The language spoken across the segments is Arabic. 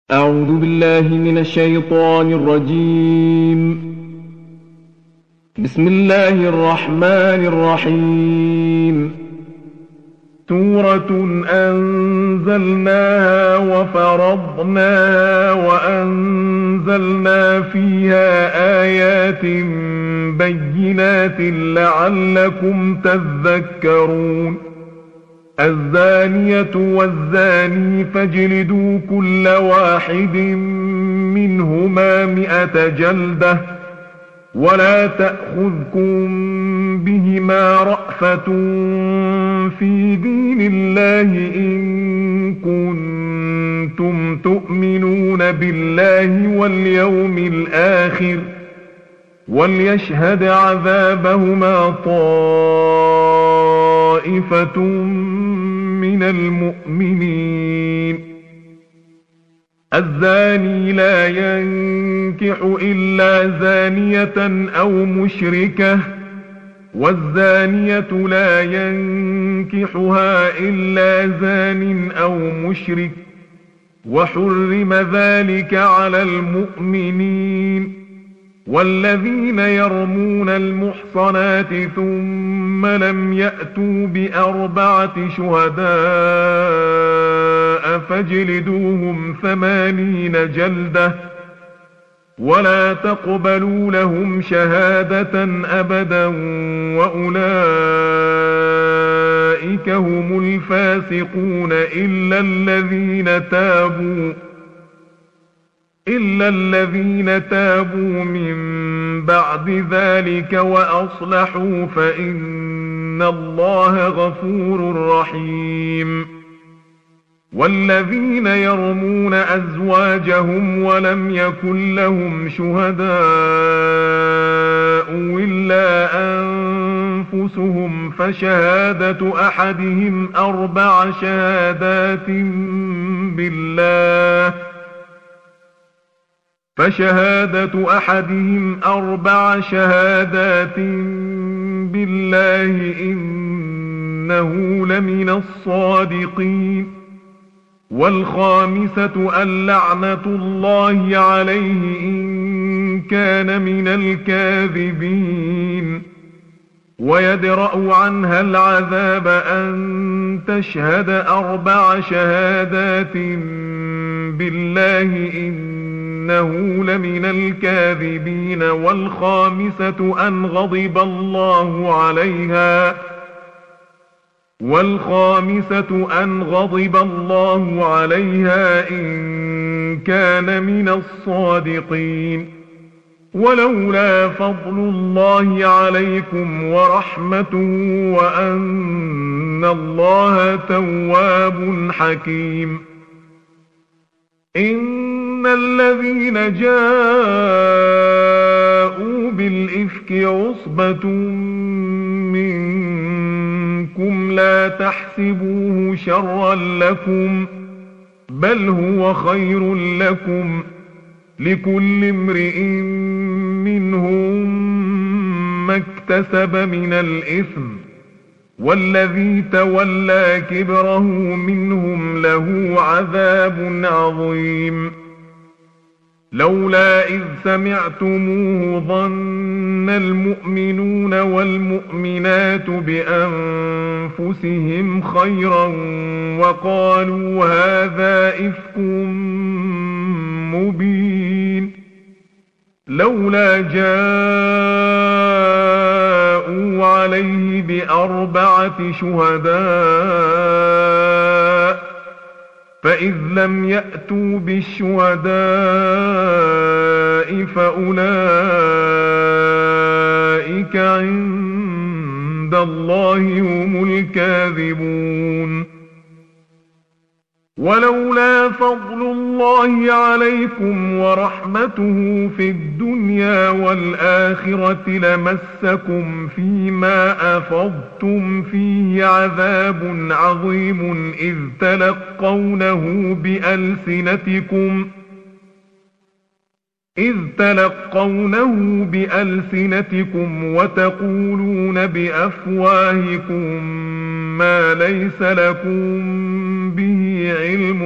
أعوذ بالله من الشيطان الرجيم. بسم الله الرحمن الرحيم. سورة أنزلناها وفرضناها وأنزلنا فيها آيات بينات لعلكم تذكرون. الزانية والزاني فاجلدوا كل واحد منهما 100 جلدة ولا تأخذكم بهما رأفة في دين الله إن كنتم تؤمنون بالله واليوم الآخر وليشهد عذابهما طائفة من المؤمنين. الزاني لا ينكح إلا زانية أو مشركة والزانية لا ينكحها إلا زان أو مشرك وحرم ذلك على المؤمنين. والذين يرمون المحصنات ثم لم يأتوا ب4 شهداء فاجلدوهم 80 جلدة ولا تقبلوا لهم شهادة أبدا وأولئك هم الفاسقون إلا الذين تابوا من بعد ذلك وأصلحوا فإن الله غفور رحيم. والذين يرمون أزواجهم ولم يكن لهم شهداء إلا أنفسهم فشهادة أحدهم 4 شهادات بالله إنه لمن الصادقين. والخامسة اللعنة الله عليه إن كان من الكاذبين. ويدرأ عنها العذاب أن تشهد 4 شهادات بالله إنه لمن الكاذبين. والخامسة أن غضب الله عليها إن كان من الصادقين. ولولا فضل الله عليكم ورحمته وأن الله تواب حكيم. إن الذين جاءوا بالإفك عصبة منكم لا تحسبوه شرا لكم بل هو خير لكم لكل امرئ منهم ما اكتسب من الإثم والذي تولى كبره منهم له عذاب عظيم. لولا إذ سمعتموه ظن المؤمنون والمؤمنات بأنفسهم خيرا وقالوا هذا إفك مبين. لولا جاءوا عليه ب4 شهداء فإذ لم يأتوا بالشهداء فأولئك عند الله هم الكاذبون. ولولا فضل الله عليكم ورحمته في الدنيا والآخرة لمسكم فيما أفضتم فيه عذاب عظيم إذ تلقونه بألسنتكم وتقولون بأفواهكم ما ليس لكم به علم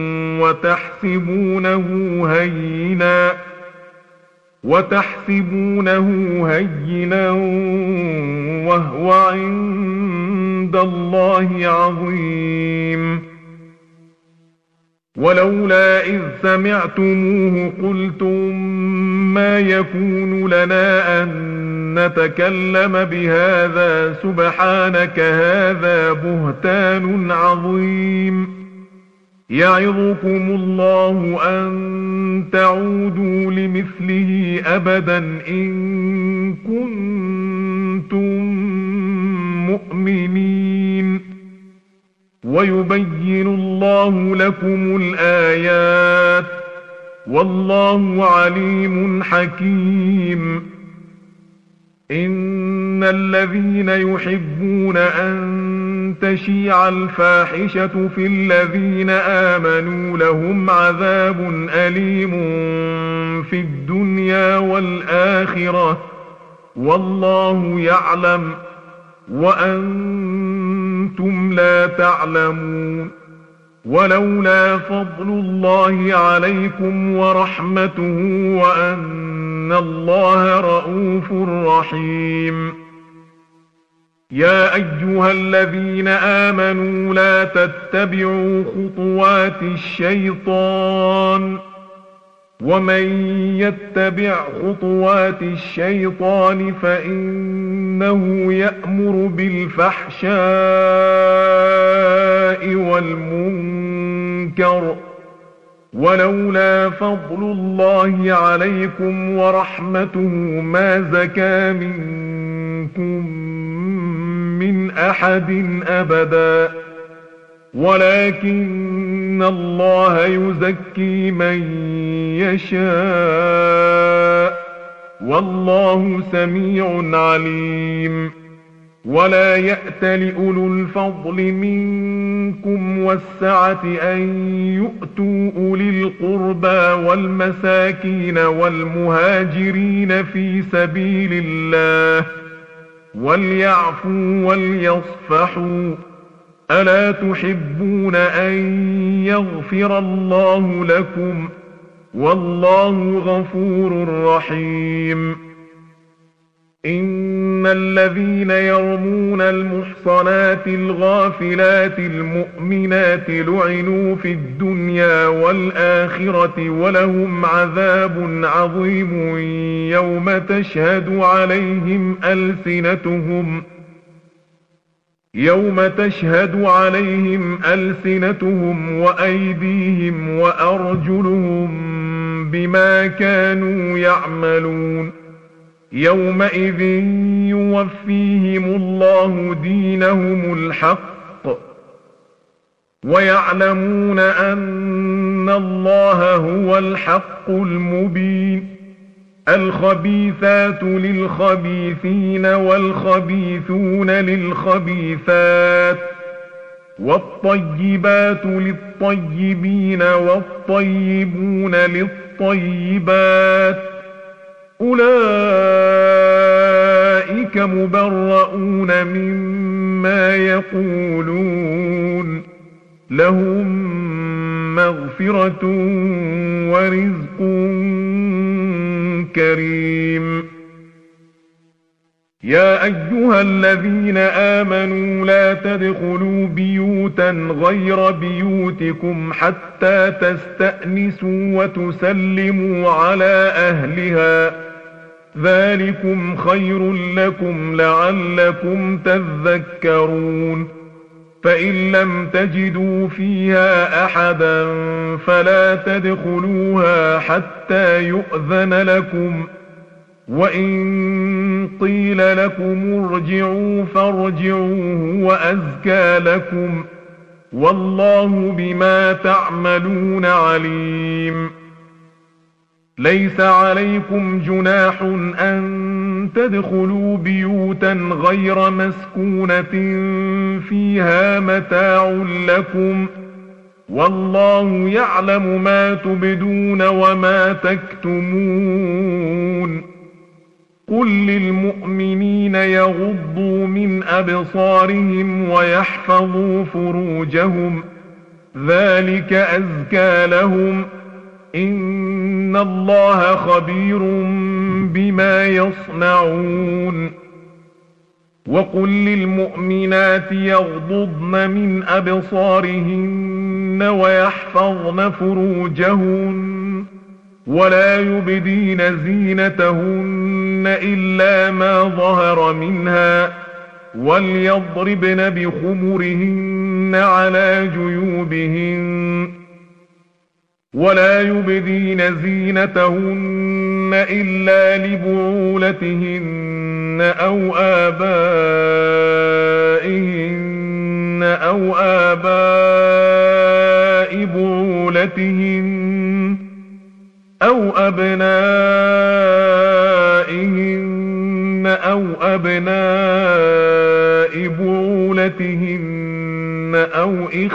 وتحسبونه هينا وهو عند الله عظيم. ولولا إذ سمعتموه قلتم ما يكون لنا أن نتكلم بهذا سبحانك هذا بهتان عظيم. يعظكم الله أن تعودوا لمثله أبدا إن كنتم مؤمنين. ويبين الله لكم الآيات والله عليم حكيم. إن الذين يحبون أن تشيع الفاحشة في الذين آمنوا لهم عذاب أليم في الدنيا والآخرة والله يعلم وأنتم لا تعلمون. ولولا فضل الله عليكم ورحمته وأن الله رءوف رحيم. يا أيها الذين آمنوا لا تتبعوا خطوات الشيطان ومن يتبع خطوات الشيطان فإنه يأمر بالفحشاء والمنكر. ولولا فضل الله عليكم ورحمته ما زكى منكم من أحد أبدا ولكن الله يزكي من يشاء والله سميع عليم. ولا يأت لأولو الفضل منكم والسعة أن يؤتوا أولي القربى والمساكين والمهاجرين في سبيل الله وليعفوا وليصفحوا. ألا تحبون أن يغفر الله لكم والله غفور رحيم. إن الذين يرمون المحصنات الغافلات المؤمنات لعنوا في الدنيا والآخرة ولهم عذاب عظيم يوم تشهد عليهم ألسنتهم وأيديهم وأرجلهم بما كانوا يعملون. يومئذ يوفيهم الله دينهم الحق ويعلمون أن الله هو الحق المبين. الخبيثات للخبيثين والخبيثون للخبيثات والطيبات للطيبين والطيبون للطيبات أولئك مبرؤون مما يقولون لهم مغفرة ورزق كريم. يا أيها الذين آمنوا لا تدخلوا بيوتا غير بيوتكم حتى تستأنسوا وتسلموا على أهلها ذلكم خير لكم لعلكم تذكرون. فإن لم تجدوا فيها أحدا فلا تدخلوها حتى يؤذن لكم وإن قيل لكم ارجعوا فارجعوا هو أزكى لكم والله بما تعملون عليم. ليس عليكم جناح أن تدخلوا بيوتا غير مسكونة فيها متاع لكم والله يعلم ما تبدون وما تكتمون. قل للمؤمنين يغضوا من أبصارهم ويحفظوا فروجهم ذلك أزكى لهم إن الله خبير بما يصنعون وقل للمؤمنات يغضضن من أبصارهن ويحفظن فروجهن ولا يبدين زينتهن إلا ما ظهر منها وليضربن بخمرهن على جيوبهن ولا يبدين زينتهن إلا لبعولتهن أو آباء بعولتهن أو أبنائهن أو أبناء بعولتهن أو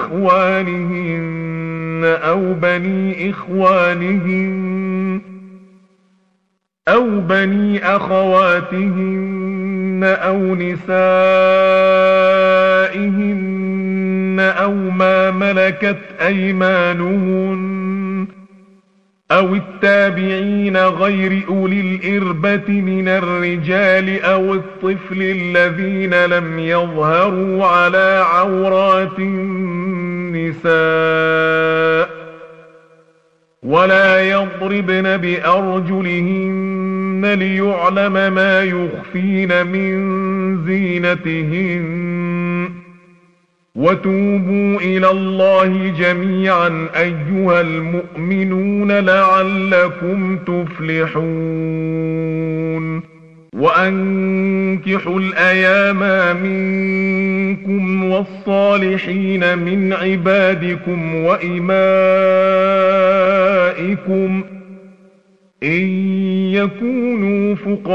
إخوانهن أو بني إخوانهن أو بني أخواتهن أو نسائهن أو ما ملكت أيمانهن أو التابعين غير أولي الإربة من الرجال أو الطفل الذين لم يظهروا على عورات النساء ولا يضربن بأرجلهن ليعلم ما يخفين من زينتهن وتوبوا إلى الله جميعا أيها المؤمنون لعلكم تفلحون وأنكحوا الأيام منكم والصالحين من عبادكم وإمائكم إن يكونوا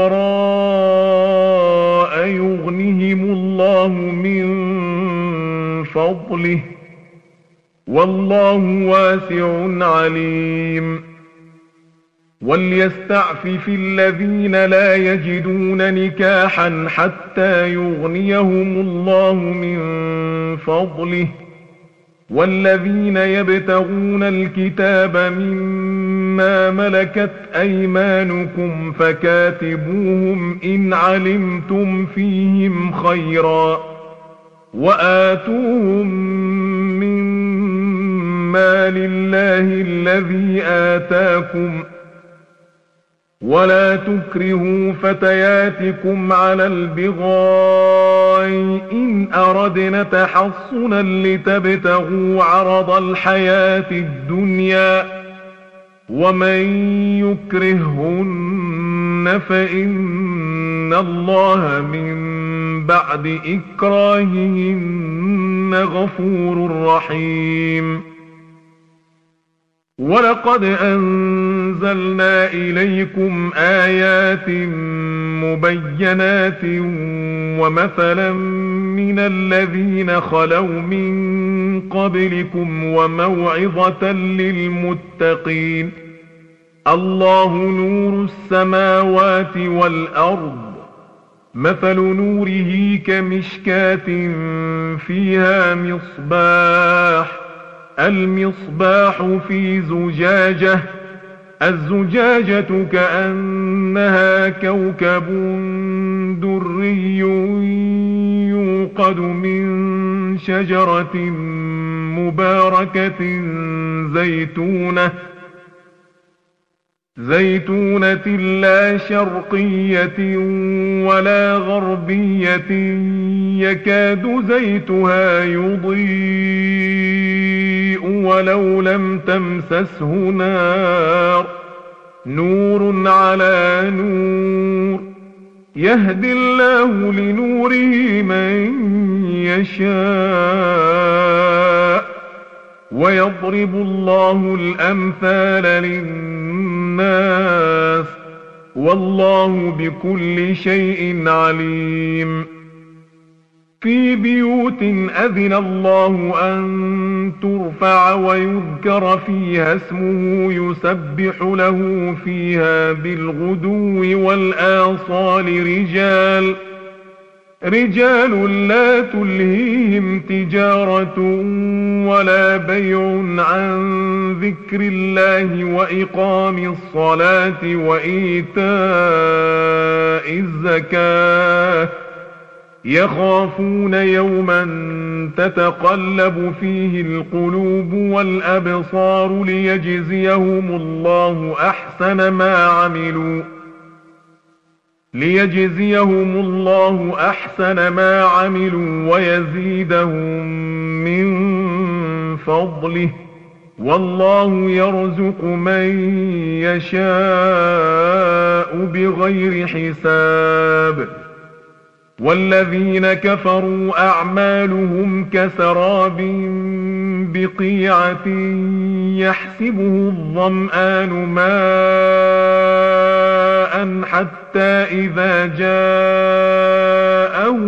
فقراء يغنهم الله من فضله والله واسع عليم وليستعفف الذين لا يجدون نكاحا حتى يغنيهم الله من فضله والذين يبتغون الكتاب مما ملكت أيمانكم فكاتبوهم إن علمتم فيهم خيرا وآتوهم من مال الله الذي آتاكم ولا تكرهوا فتياتكم على البغاء إن أردنا تحصنا لتبتغوا عرض الحياة الدنيا ومن يكرهن فإن الله من بعد إكراههن غفور رحيم ولقد أنزلنا إليكم آيات مبينات ومثلا من الذين خلوا من قبلكم وموعظة للمتقين الله نور السماوات والأرض مثل نوره كمشكاة فيها مصباح المصباح في زجاجة الزجاجة كأنها كوكب دري يوقد من شجرة مباركة زيتونة لا شرقية ولا غربية يكاد زيتها يضيء ولو لم تمسسه نار نور على نور يهدي الله لنوره من يشاء ويضرب الله الأمثال للناس والله بكل شيء عليم في بيوت أذن الله أن ترفع ويذكر فيها اسمه يسبح له فيها بالغدو والآصال رجال لا تلهيهم تجارة ولا بيع عن ذكر الله وإقام الصلاة وإيتاء الزكاة يخافون يوما تتقلب فيه القلوب والأبصار ليجزيهم الله أحسن ما عملوا ويزيدهم من فضله والله يرزق من يشاء بغير حساب. والذين كفروا أعمالهم كسراب بقيعة يحسبه الظمآن ماء حتى إذا جاءه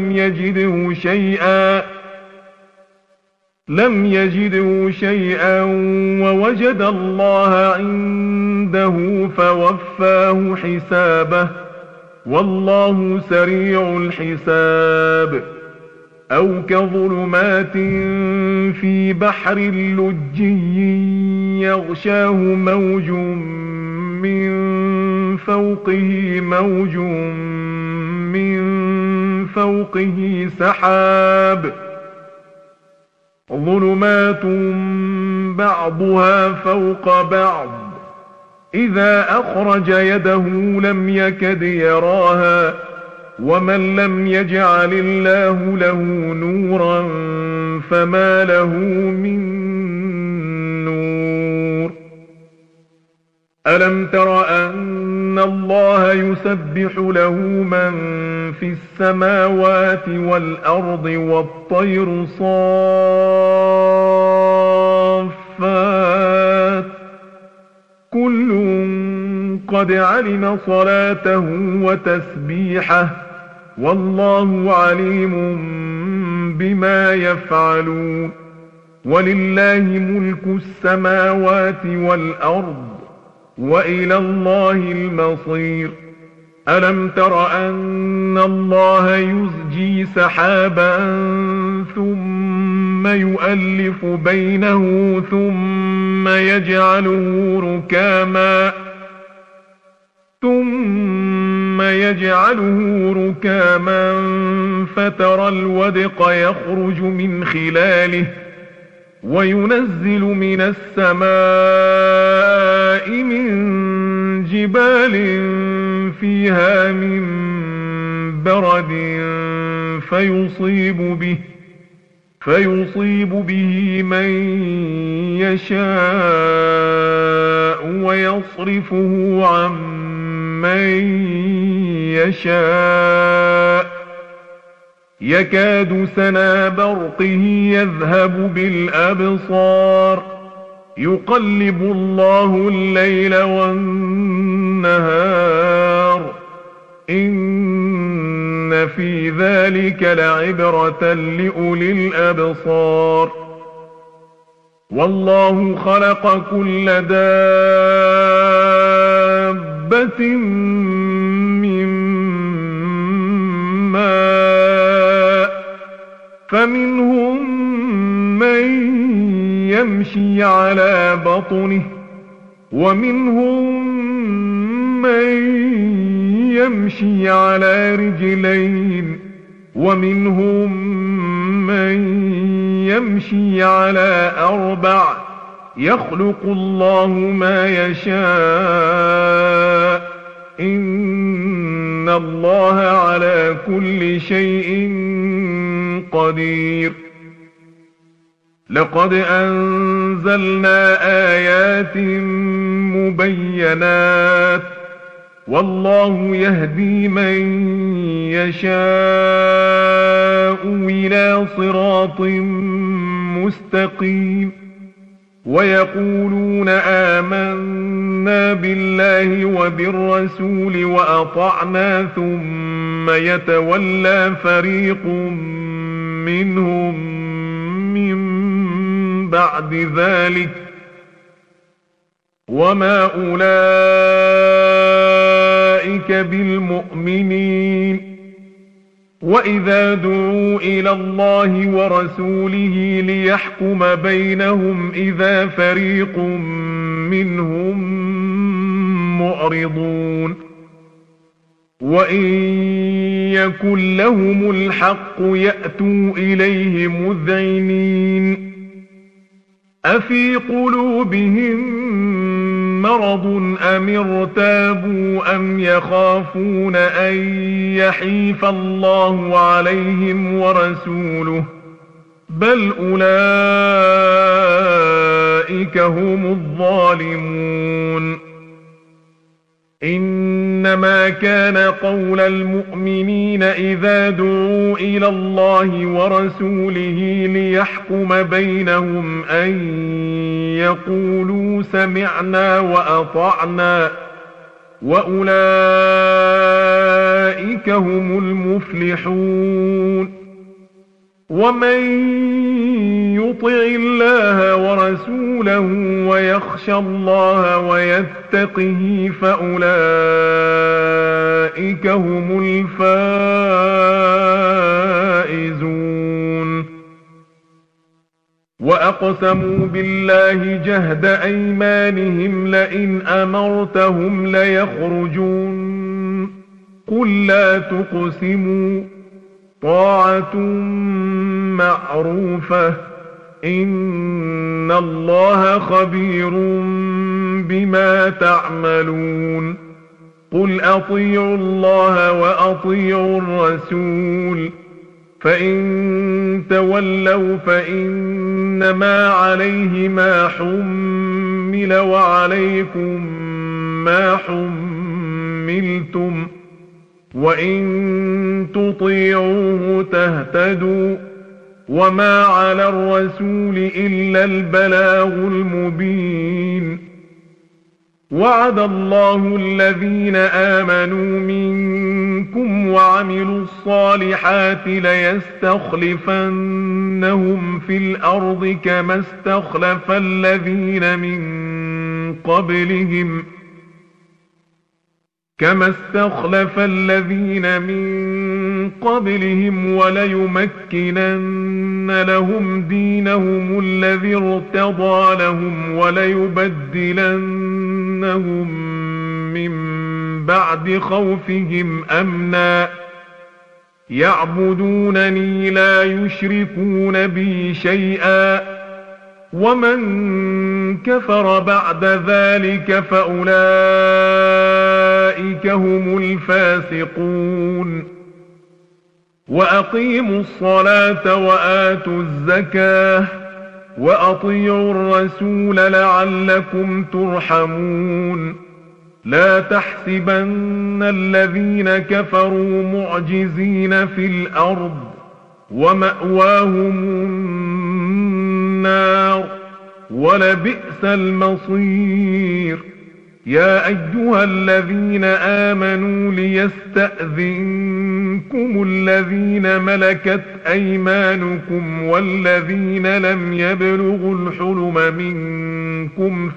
لم يجده شيئا ووجد الله عنده فوفاه حسابه والله سريع الحساب. أو كظلمات في بحر لجي يغشاه موج من فوقه سحاب ظلمات بعضها فوق بعض إذا أخرج يده لم يكد يراها ومن لم يجعل الله له نورا فما له من نور. ألم تر أن الله يسبح له من في السماوات والأرض والطير صافات كل قد علم صلاته وتسبيحه والله عليم بما يفعلون. ولله ملك السماوات والأرض وإلى الله المصير. ألم تر أن الله يزجي سحابا ثم يؤلف بينه ثم يجعله ركاما فترى الودق يخرج من خلاله وينزل من السماء من جبال فيها من برد فيصيب به من يشاء ويصرفه عن من يشاء يكاد سنا برقه يذهب بالأبصار يقلب الله الليل والنهار إن في ذلك لعبرة لأولي الأبصار. والله خلق كل دابة من ماء فمنهم من يمشي على بطنه ومنهم من يمشي على رجلين ومنهم من يمشي على أربع يخلق الله ما يشاء إن الله على كل شيء قدير. لقد أنزلنا آيات مبينات والله يهدي من يشاء إلى صراط مستقيم. ويقولون آمنا بالله وبالرسول وأطعنا ثم يتولى فريق منهم من بعد ذلك وما أولئك بالمؤمنين وإذا دعوا إلى الله ورسوله ليحكم بينهم إذا فريق منهم معرضون وإن يكن لهم الحق يأتوا إليه مذعنين أفي قلوبهم مرض أم ارتابوا أم يخافون أن يحيف الله عليهم ورسوله بل أولئك هم الظالمون إنما كان قول المؤمنين إذا دعوا إلى الله ورسوله ليحكم بينهم أن يقولوا سمعنا وأطعنا وأولئك هم المفلحون ومن يطع الله ورسوله ويخشى الله ويتقه فأولئك هم الفائزون وأقسموا بالله جهد أيمانهم لئن أمرتهم ليخرجون قل لا تقسموا طاعة معروفة إن الله خبير بما تعملون قل أطيعوا الله وأطيعوا الرسول فإن تولوا فإنما عليه ما حمل وعليكم ما حملتم وإن تطيعوه تهتدوا وما على الرسول إلا البلاغ المبين وعد الله الذين آمنوا منكم وعملوا الصالحات ليستخلفنهم في الأرض كما استخلف الذين من قبلهم وليمكنن لهم دينهم الذي ارتضى لهم وليبدلنهم من بعد خوفهم أمنا يعبدونني لا يشركون بي شيئا ومن كفر بعد ذلك فأولئك هم الفاسقون وأقيموا الصلاة وآتوا الزكاة وأطيعوا الرسول لعلكم ترحمون لا تحسبن الذين كفروا معجزين في الأرض ومأواهم النار ولبئس المصير يا أيها الذين آمنوا ليستأذنكم الذين ملكت أيمانكم والذين لم يبلغوا الحلم منكم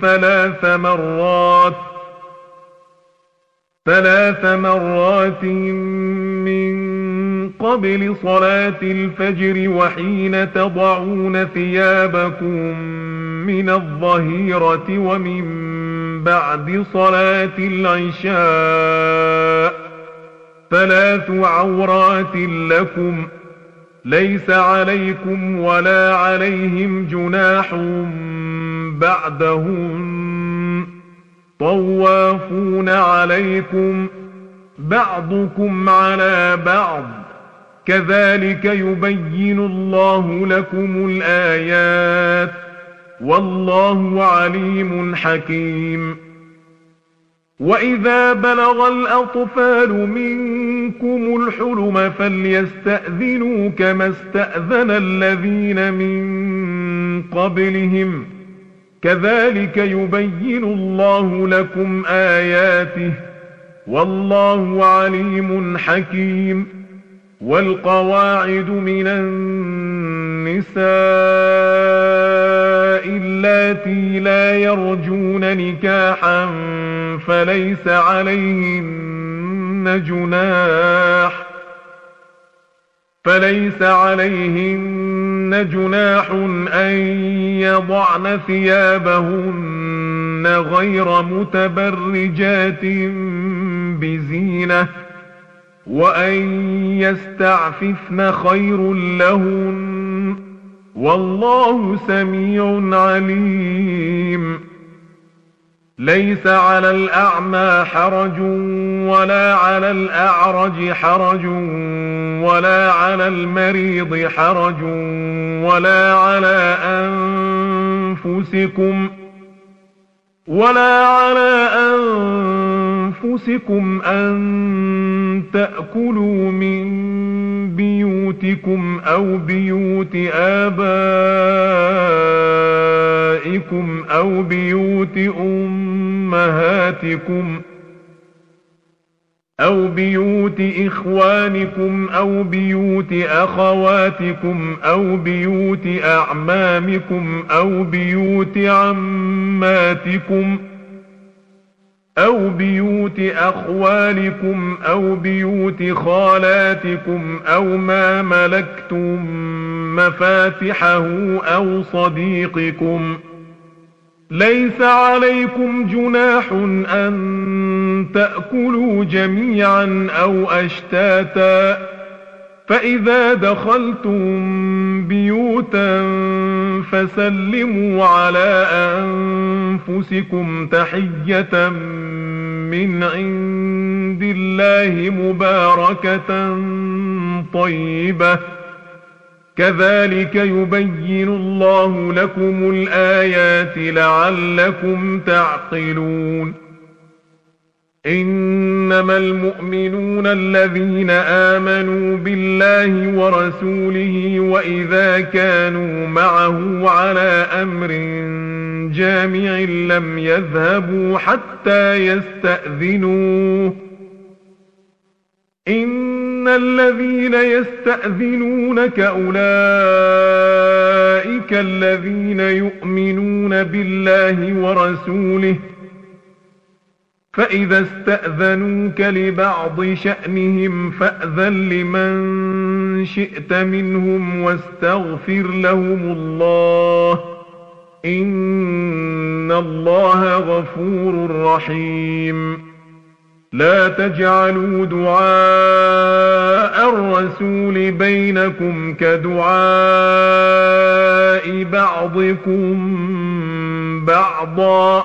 ثلاث مرات من قبل صلاة الفجر وحين تضعون ثيابكم من الظهيرة ومن بعد صلاة العشاء 3 عورات لكم ليس عليكم ولا عليهم جناح بعدهن طوافون عليكم بعضكم على بعض كذلك يبين الله لكم الآيات والله عليم حكيم وإذا بلغ الأطفال منكم الحلم فليستأذنوا كما استأذن الذين من قبلهم كذلك يبين الله لكم آياته والله عليم حكيم والقواعد من النساء اللاتي لا يرجون نكاحا فليس عليهن جناح فليس عليهن جناح أن يضعن ثيابهن غير متبرجات بزينة، وأن يستعففن خير لهن، والله سميع عليم. ليس على الأعمى حرج ولا على الأعرج حرج ولا على المريض حرج ولا على أنفسكم أن تأكلوا من بيوتكم أو بيوت آبائكم أو بيوت أمهاتكم أو بيوت إخوانكم أو بيوت أخواتكم أو بيوت أعمامكم أو بيوت عماتكم أو بيوت أخوالكم أو بيوت خالاتكم أو ما ملكتم مفاتحه أو صديقكم. ليس عليكم جناح أن تأكلوا جميعا أو أشتاتا، فإذا دخلتم بيوتا فسلموا على أنفسكم تحية من عند الله مباركة طيبة، كذلك يبين الله لكم الآيات لعلكم تعقلون. إنما المؤمنون الذين آمنوا بالله ورسوله وإذا كانوا معه على أمر جامع لم يذهبوا حتى يستأذنوه. إن الذين يستأذنونك أولئك الذين يؤمنون بالله ورسوله، فإذا استأذنوك لبعض شأنهم فأذن لمن شئت منهم واستغفر لهم الله، إن الله غفور رحيم. لا تجعلوا دعاء الرسول بينكم كدعاء بعضكم بعضا،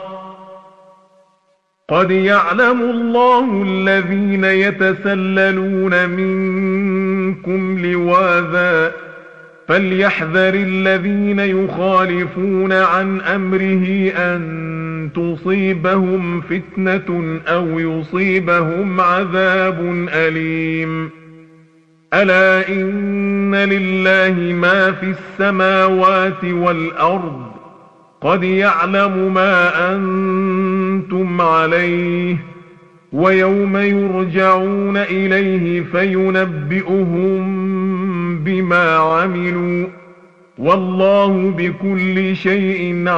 قد يعلم الله الذين يتسللون منكم لواذا، فليحذر الذين يخالفون عن أمره أن تصيبهم فتنة أو يصيبهم عذاب أليم. ألا إن لله ما في السماوات والأرض، قد يعلم ما أنتم عليه، ويوم يرجعون إليه فينبئهم بما عملوا، والله بكل شيء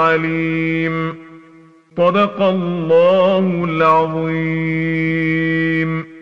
عليم. صدق الله العظيم.